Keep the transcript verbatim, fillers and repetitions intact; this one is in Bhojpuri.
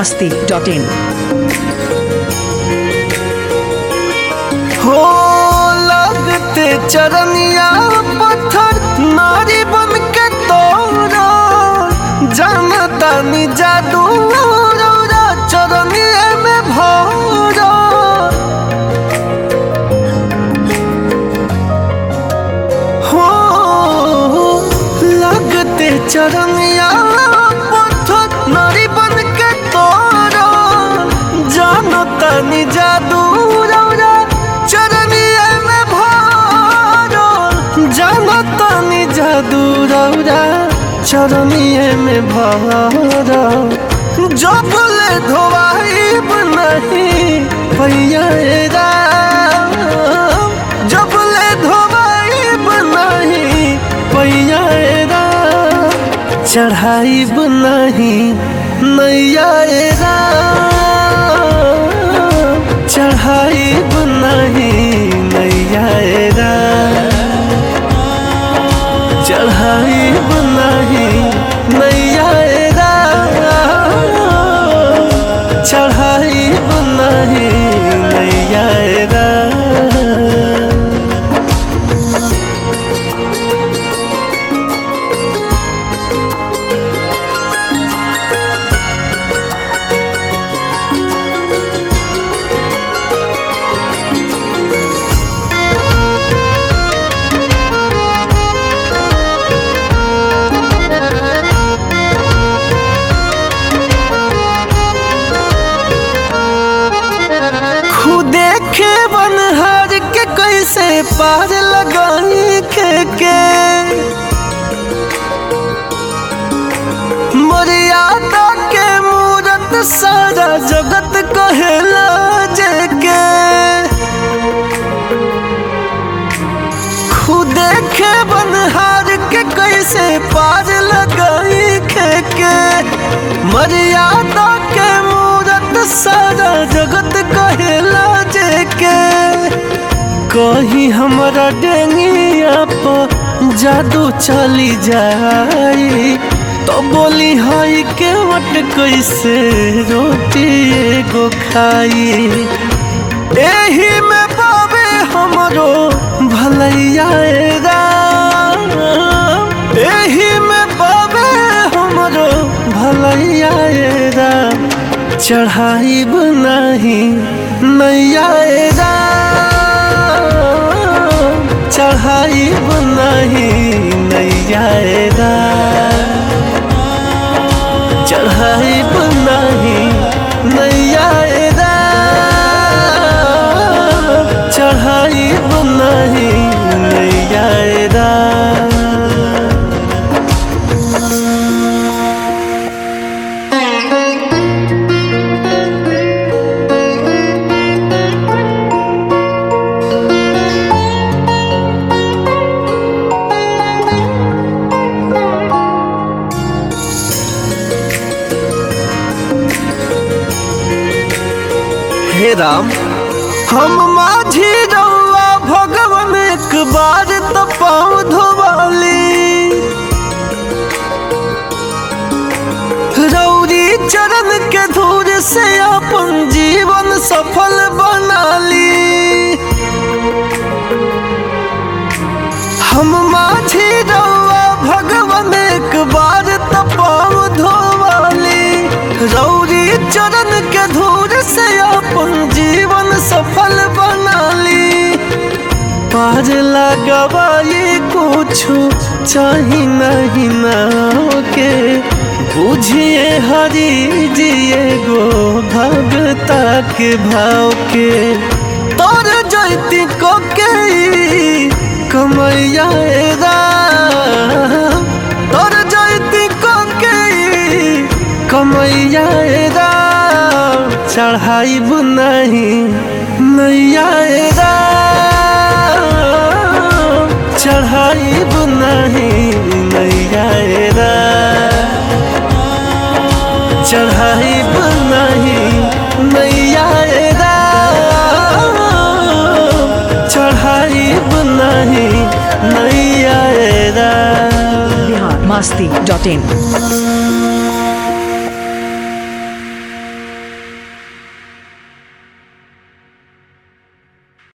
Masti dot in. हो लगते चरनिया पत्थर नारी बन के तोरा जानता नी जादू चरनिया में भोरा हो लगते चरनिया पत्थर नारी बन के तोरा जानता नी जादू चरनिया में भोरा जानता नी जादू चरनिया में भोरा जो बोले धोवाइब नहीं भैया जो बोले धोवाइब नहीं भैया चढ़ाइब नहीं नैया चढ़ाइब नहीं नैया चढ़ाइब नहीं नैया चढ़ाइब नहीं नैया देखे बनहार के कैसे पार लगाई के, के मर्यादा के मूरत सारा जगत कहेला जेके खुद देखे बनहार के कैसे पार लगाई के, के मर्यादा के मूरत सारा जगत कहेला जेके कहीं हमारा डेंगिया पर जादू चली जाई तो बोली हाई के वट कैसे रोटी एगो खाई एही में पावे हमरो भलैया एही में पावे हमरो भलैया चढ़ाइब नहीं नैया चढ़ाइब नहीं नैया चढ़ाइब नहीं नैया चढ़ाइब नहीं नैया हे राम हम माझी रउआ भगवान एक बार तो पाँव धोवाली रौरी चरण के धूर से अपन जीवन सफल बनाली हम माझी रउआ भगवान एक बार तो पाँव धोवाली रौरी चरण के धूर से अपन जीवन सफल बनाली पार लगवाई कुछ चाही नहीं ना के बुझिए हरी जिए गो भगता के भाव के तोर जैती को के कमैया तोर जैती को के कमैया चढ़ाइब नहीं नैया चढ़ाइब नहीं नैया चढ़ाइब नहीं नैया चढ़ाइब नहीं नैया बिहार मास्ती डॉट इन।